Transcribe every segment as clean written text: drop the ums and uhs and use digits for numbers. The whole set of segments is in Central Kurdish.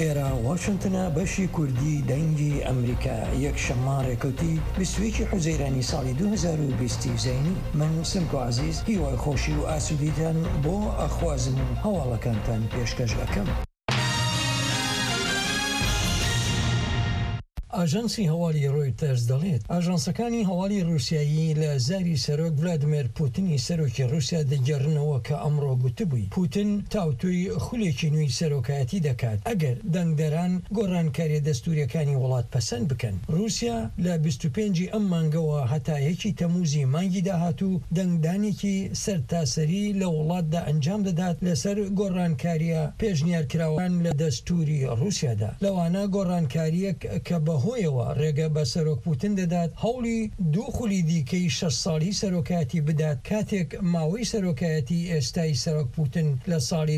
ئێرە واشنتنە بەشی کوردی دەنگی ئەمریکا یەک شەماڕێکوتی 22 حوزەیرانی ساڵی 2020 زەینی من سمکۆ عزیز هیوای خۆشی و ئاسوودیتان بۆ ئەخوازم و هەواڵەکانتان پێشکەش ئەەکەم. ئاژانسی هەواڵی ڕۆیتەرز دەڵێت ئاژانسەکانی هەواڵی رووسایی لە زاری سەرۆک ڤلادیمیر پوتینی سەرۆکی رووسیا دەگەڕنەوە کە ئەمڕۆ گوتبووی پوتین تاوتوی خولێکی نوێی سەرۆکایەتی دەکات ئەگەر دەنگدەران گۆڕانکاری دەستوریەکانی وڵات پەسەند بکەن. رووسیا لە 25 ئەم مانگەوە هەتا 1 تەموزی مانگی داهاتوو دەنگدانێکی سەرتاسەری لە وڵاتدا ئەنجام دەدات لەسەر گۆڕانکاریە پێشنیارکراوان لە دەستوری رووسیادا. لەوانە گۆڕانکاریەک کە هۆیەوە ڕێگە بە سەرۆک پوتین دەدات هەوڵی دوو خولی دیکەی 6 ساڵی سەرۆکایەتی بدات کاتێک ماوەی سەرۆکایەتی ئێستای سەرۆک پوتین لە ساڵی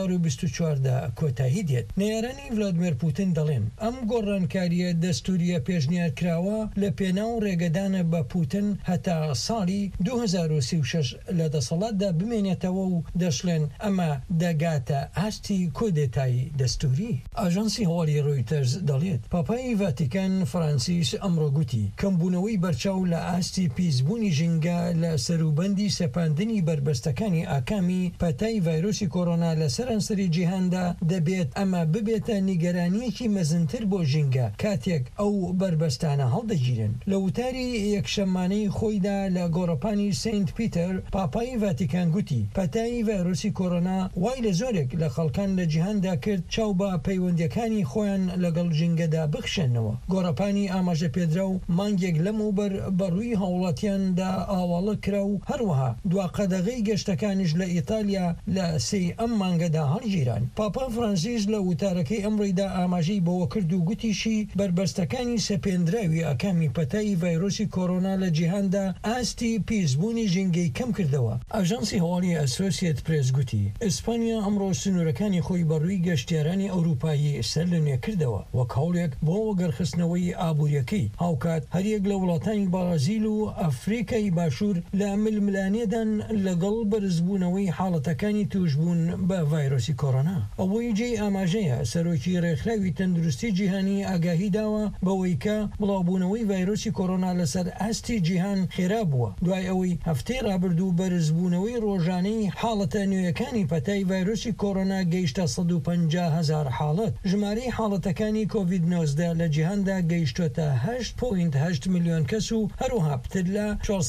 2024 کۆتایی دێت. نێرانی ڤلادیمیر پوتین دەڵێن ئەم گۆڕانکاریە دەستوریە پێشنیارکراوە لە پێناو ڕێگەدانە بە پوتین هەتا ساڵی 2036 لە دەسەڵاتدا بمێنێتەوە و دەشڵێن ئەمە دەگاتە ئاستی کۆدێتایی دەستوری. ئاژانسی هەواڵی ڕۆیتەرز دەڵێت پاپای ڤاتیکان فرانسیس ئەمڕۆ گوتی کەمبوونەوەی بەرچاو لە ئاستی پیسبوونی ژینگە لە سەروبەندی سەپاندنی بربەستەکانی ئاکامی پەتای ڤایرۆسی کۆڕۆنا لە سەرانسەری جیهاندا دەبێت ئەمە ببێتە نیگەرانیەکی مەزنتر بۆ ژینگە کاتێک ئەو بربەستانە هەڵدەگیرن. لە وتاری یەکشەمانەی خۆیدا لە گۆڕەپانی سینت پیتەر پاپای ڤاتیکان گوتی پەتای ڤایرۆسی کۆڕۆنا وای لە زۆرێک لە خەڵکان لە جیهاندا کرد چاو بە پەیوەندیەکانی خۆیان لەگەڵ ژینگەدا بخشێنەوە. گۆڕەپانی ئاماژە پێدرا و مانگێک لەمەوبەر بەڕووی هاوڵاتیاندا ئاواڵە کرا و هەروەها دوا قەدەغەی گەشتەکانیش لە ئیتالیا لە 3 ئەم مانگەدا هەڵگیران. پاپا فرانسیس لە وتارەکەی ئەمڕۆیدا ئاماژەی بەوە کرد و گوتیشی بربەستەکانی سەپێنراوی ئاکامی پەتای ڤایرۆسی کۆڕۆنا لە جیهاندا ئاستی پیسبوونی ژینگەی کەم کردەوە. ئاژانسی هەواڵی ئەسۆسیێت پرێس گوتی ئیسپانیا ئەمڕۆ سنوورەکانی خۆی بەڕووی گەشتیارانی ئەوروپایی سەر لە نوێ کردەوە وەک هەوڵێک بۆ وەگەرخستنەوەی ئابوووریەکەی هاوکات هەریەک لە وڵاتانی بارازیل و ئەفریقای باشوور لە ململانێدان لەگەڵ بەرزبوونەوەی حاڵەتەکانی توشبوون بە ڤایرۆسی کۆڕۆنا. ئەوەی جێی ئاماژەیە سەرۆکی ڕێکخراوی تەندروستی جیهانی ئاگاهی داوە بەوەی کە بڵاوبوونەوەی ڤایرۆسی کۆڕۆنا لەسەر ئاستی جیهان خێرا بووە دوای ئەوەی هەفتەی ڕابردوو بەرزبوونەوەی ڕۆژانەی حاڵەتە نوێیەکانی پەتای ڤایرۆسی کۆڕۆنا گەیشتە 150,000 حاڵەت. ژمارەی حاڵەتەکانی کۆڤید 19 لە جیهاندا گەیشتوتە 8.8 میلیۆن کەس و هەروەها پتر لە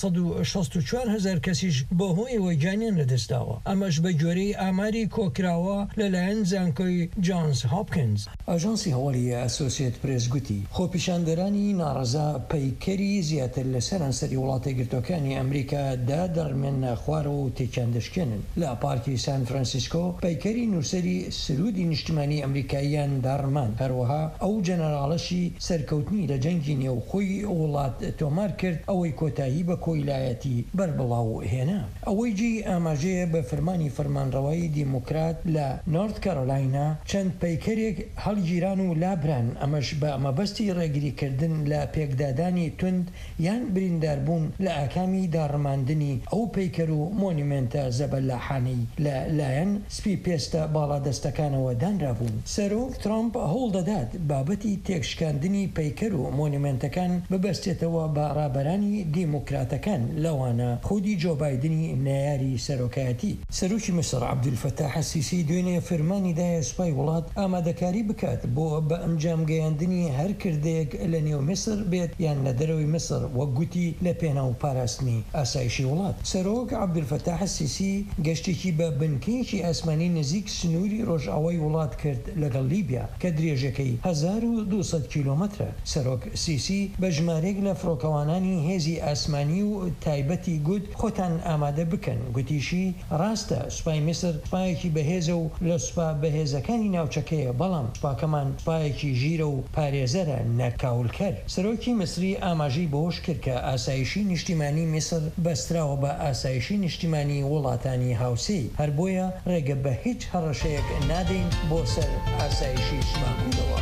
464,000 کەسیش بەهۆیەوەی گیانیان لەدەستداوە. ئەمەش بە گوێرەی ئاماری کۆکراوە لەلایەن زانکۆی جانس هۆپکینز. ئاژانسی هەواڵی ئەسۆسیێت پرێس گوتی خۆپیشاندەرانی ناڕەزا پەیکەری زیاتر لە سەرانسەری وڵاتە گرتوەکانی ئەمریکا دادەڕمێنە خوارەوە و تێکیان دەشکێنن. لە پارکی سان فرانسیسکۆ پەیکەری نووسەری سرودی نیشتیمانی ئەمریکاییان داڕمان هەروەها ئەو جەنەراڵەشی سەرکەوتنی لە جەنگی نێوخۆی وڵات تۆمار کرد ئەوەی کۆتایی بە کۆیلایەتی بەربڵاو هێنا. ئەوەی جی ئاماژەیە بە فەرمانی فەرمانڕەوایی دیموکرات لە نۆرت کارۆلاینا چەند پەیکەرێک هەڵگیران و لابران ئەمەش بە مەبەستی ڕێگریکردن لە پێکدادانی تند یان برینداربوون لە ئاکامی داڕماندنی ئەو پەیکەر و مۆنیمنتە زەبەلاحانەی لە لایەن سپی پێستە باڵادەستەکانەوە دانرابوون. سەرۆک ترامپ هەوڵ دەدات بابەتی تێکشکاندنی پەیکەر و مۆنیمنتەکان ببەستێتەوە بە ڕابەرانی دیموکراتەکان لەوانە خودی جۆ بایدنی نایاری سەرۆکایەتی. سەرۆکی میسر عەبدولفەتاح السیسی دوێنێ فەرمانی دایە سوپای وڵات ئامادەکاری بکات بۆ بە ئەنجامگەیاندنی هەر کردەیەک لە نێو میسر بێت یان لە دەرەوەی میسر وەک گوتی لە پێناو پاراستنی ئاسایشی وڵات. سەرۆک عەبدولفەتاح السیسی گەشتێکی بە بنکەیەکی ئاسمانی نزیک سنووری ڕۆژئاوای وڵات کرد لەگەڵ لیبیا کە درێژەکەی 1200 کیلۆمەترە. سەرۆک سیسی بە ژمارەیەک لە فڕۆکەوانانی هێزی ئاسمانی و تایبەتی گوت خۆتان ئامادە بکەن. گوتیشی ڕاستە سوپای میسر سوپایەکی بەهێزە و لە سوپا بەهێزەکانی ناوچەکەیە بەڵام سوپاکەمان سوپایەکی ژیرە و پارێزەرە نەکاولکەر. سەرۆکی میسری ئاماژەی بەهۆش کرد کە ئاسایشی نیشتیمانی میسر بەستراوە بە ئاسایشی نیشتیمانی وڵاتانی هاوسەی هەر بۆیە ڕێگە بە هیچ هەڕەشەیەک نادەین بۆ سەر ئاسایشی سماکوودەوە.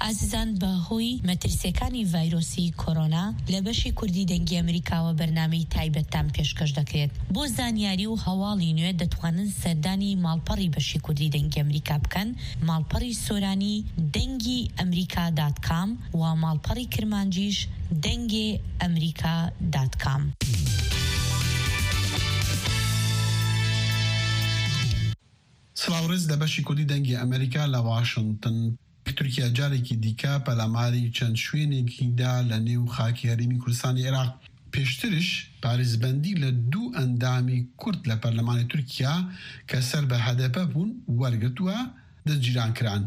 ئازیزان بەهۆی مەترسیەکانی ڤایرۆسی کۆرۆنا لە بەشی کوردی دەنگی ئەمریکاوە بەرنامەی تایبەتتان پێشکەش دەکرێت. بۆ زانیاری و هەواڵی نوێ دەتوانن سەردانی ماڵپەڕی بەشی کوردی دەنگی ئەمریکا بکەن، ماڵپەڕی سۆرانی دەنگی ئەمریکا.com و ماڵپەڕی کرمانجیش دەنگی ئەمریکا.com. سڵاوڕێز لە بەشی کوردی دەنگی ئەمریکا لە واشنگتن. تورکیا جارێکی دیکە پەلاماری چەند شوێنێکیدا لە نێو خاکی هەرێمی کوردستانی عێراق. پێشترش پارێزبەندی لە 2 ئەندامی کورد لە پەرلەمانی تورکیا کە سەر بە هەدەپە بوون وەرگرتووە دەستگیران کران.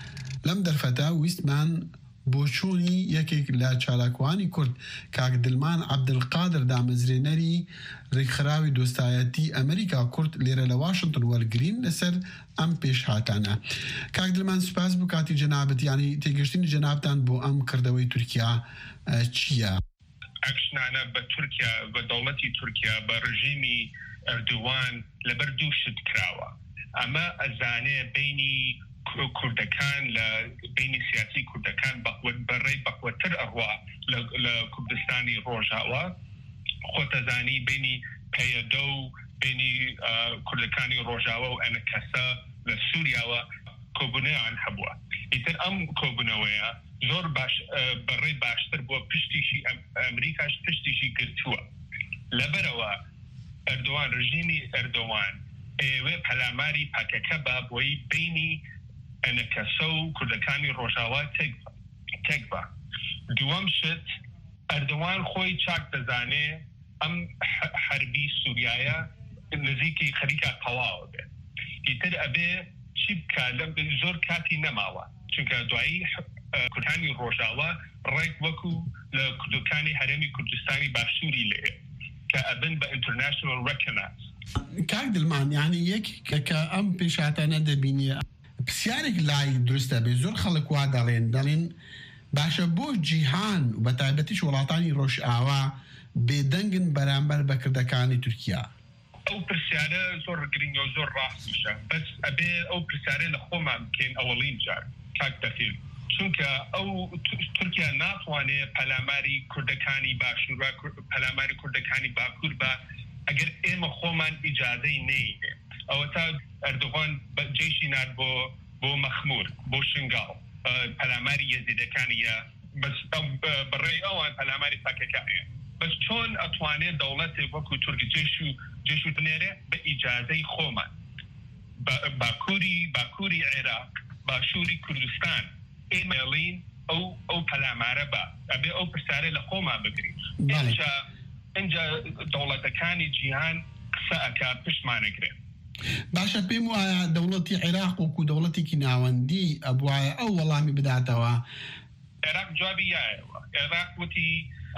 لەم دەرفەتە ویستمان بۆ چۆنی یەکێک لە چالاکوانی کورد کاک دلمان عەبدولقادر دامەزرێنەری ڕێکخراوی دۆستایەتی ئەمریکا کورد لێرە لە واشنگتن وەرگرین لەسەر ئەم پێشهاتانە. کاک دلمان سوپاس بوو کاتی جەنابەت، یانی تێگەشتنی جەنابتان بۆ ئەم کردەوەی تورکیا چییە؟ ئەکشنانە بە تورکیا بە دەوڵەتی تورکیا بە ڕژیمی ئەردوان لەبەر دوو شت کراوە. ئەمە ئەزانێ بینی کوردەکان لە بینی سیاسی کوردەکان بەڕێی بەخوتر ئەڕوا لە کوردستانی ڕۆژاوە خۆتەزانی بینی پەیەدە و بینی کوردەکانی ڕۆژاوە و ئەنە کەسە لە سووریاوە کۆبوونەیان هەبووە. ئیتر ئەم کۆبوونەوەیە زۆر باش بەڕێی باشتر بووە، پشتیشی ئەمریکاش پشتیشی گرتووە. لەبەرەوە ئەردوان ڕژیمی ئەردوان ئێوێ پەلاماری پاکەکە بە بۆی بینی ئەنە کەسە و کوردەکانی ڕۆژاوا تێک بە. دووەم شت ئەردوان خۆی چاک دەزانێ ئەم حربی سووریایە نزیکی خەریکە تەواوە بێ. ئیتر ئەبێ چی بکە زۆر کاتی نەماوە، چونکە دوایی کوردانی ڕۆژاوا ڕێک وەکو لە کوردەکانی هەرێمی کوردستانی باشووری لێ کە ئەبن بە ئینتەرناشنەل ڕێکەناس. کاک دلمان یعنی یەک کە ئەم پێشهاتانە دەبینیە پرسیارێک لای دروستە بێ. زۆر خەڵک وا دەڵێن باشە بۆ جیهان و بە تایبەتیش وڵاتانی ڕۆژئاوا بێدەنگن بەرامبەر بە کردەکانی تورکیا. ئەو پرسیارە زۆر گرنگە و زۆر ڕاستیشە، بەس ئەبێ ئەو پرسیارە لە خۆمان بکەین ئەوەڵین جار کاک دەخیل، چونکە ئەو تورکیا ناتوانێت پەلاماری کوردەکانی باشوور پەلاماری کوردەکانی باکوور بە ئەگەر ئێمە خۆمان ئیجازەی نەیدێ. ئەوە تا ئەردوغان جێشی نار بۆ مەخمور بۆ شنگاڵ پەلاماری یەزیدەکانیە، بەس بەڕێی ئەوان پەلاماری پاکەکانیە. بەس چۆن ئەتوانێت دەوڵەتێک وەکو تورک جێش و بنێرێ بە ئیجازەی خۆمان باکووری عێراق باشووری کوردستان ئێمەڵین ئەو پەلامارە بە ئەبێ ئەو پرسیارە لە خۆمان بگرین. اینجا دەوڵەتەکانی جیهان قسە ئەکا پشتمانەگرێت. باشە پێم وایە دەوڵەتی عێراق وەکو دەوڵەتێکی ناوەندی ئەبوایە ئەو وەڵامی بداتەوە. عێراق جوابی یایەوە. عێراق وتی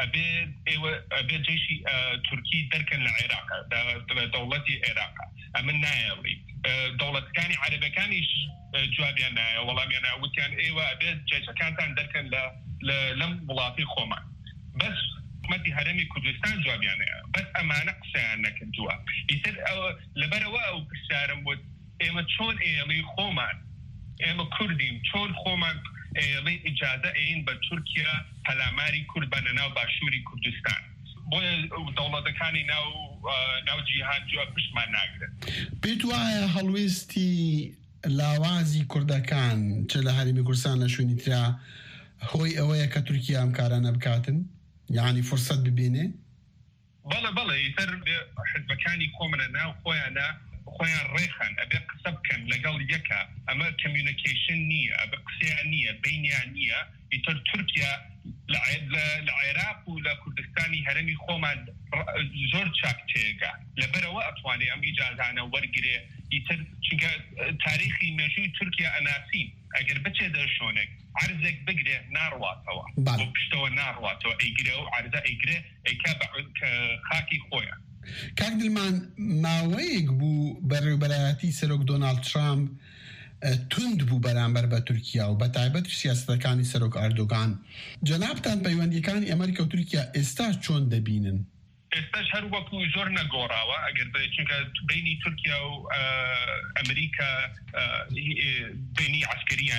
ئەبێ جێشی تورکی دەرکەن لە عێراقا لە دەوڵەتی عێراقا. ئەمە نایەڵی دەوڵەتەکانی عەرەبەکانیش جوابیان نایە، وەڵامیان وتیان ئێوە ئەبێ جێشەکانتان دەرکەن لەم وڵاتی خۆمان. بەس حکومەتی هەرێمی کوردستان جوابیانەیە، بەس ئەمانە قسەیان نەکردووە. ئیتر لەبەرەوە ئەو پرسیارم وت ئێمە چۆن ئێڵی خۆمان ئێمە کوردیم چۆن خۆمان ئێڵی ئیجازە ئەین بە تورکیا پەلاماری کورد بەنە ناو باشووری کوردستان. بۆیە دەوڵەتەکانی ناو جیهان جواب پشتمان ناگرێت. پێت وایە هەڵوێستی لاوازی کوردەکان چ لە هەرێمی کوردستان لە شوێنی ترا هۆی ئەوەیە کە تورکیا ئەم کارانە بکاتن؟ یعنی فرصت ببینێ؟ بەڵێ ئیتر حزبەکانی کۆمەلە ناو خۆیان ڕێخان ئەبێ قسە بکەن لەگەڵ یەکە. ئەمە کمیونیکیشن نییە، ئەبێ قسەیان نییە، بینیان نییە. ئیتر تورکیا لە عێراق و لە کوردستانی هەرێمی خۆمان زۆر چاک تێگا، لەبەرەوە ئەتوانێ ئەم ئیجازانە وەرگرێ. ئیتر چونکە تاریخی مێژووی تورکیا ئەناسین، ئەگەر بچێ دەرشۆنێک عرزێک بگرێ ناڕواتەوە بۆ پشتەوە ناڕواتەوە، ئەیگرێ و عرزە ئەیگرێ ئەیکا بە خاکی خۆیان. کاک دلمان ماوەیەک بوو بەڕێوەبەرایەتی سەرۆک دۆناڵد ترامپ تند بوو بەرامبەر بە تورکیا و بە تایبەت سیاسەتەکانی سەرۆک ئەردۆغان. جەنابتان پەیوەندیەکانی ئەمریکا و تورکیا ئێستا چۆن دەبینن؟ ئێستاش هەر وەکو زۆر نەگۆڕاوە، ئەگەر چونکە بینی تورکیا و ئەمریکا بینی عسکەریان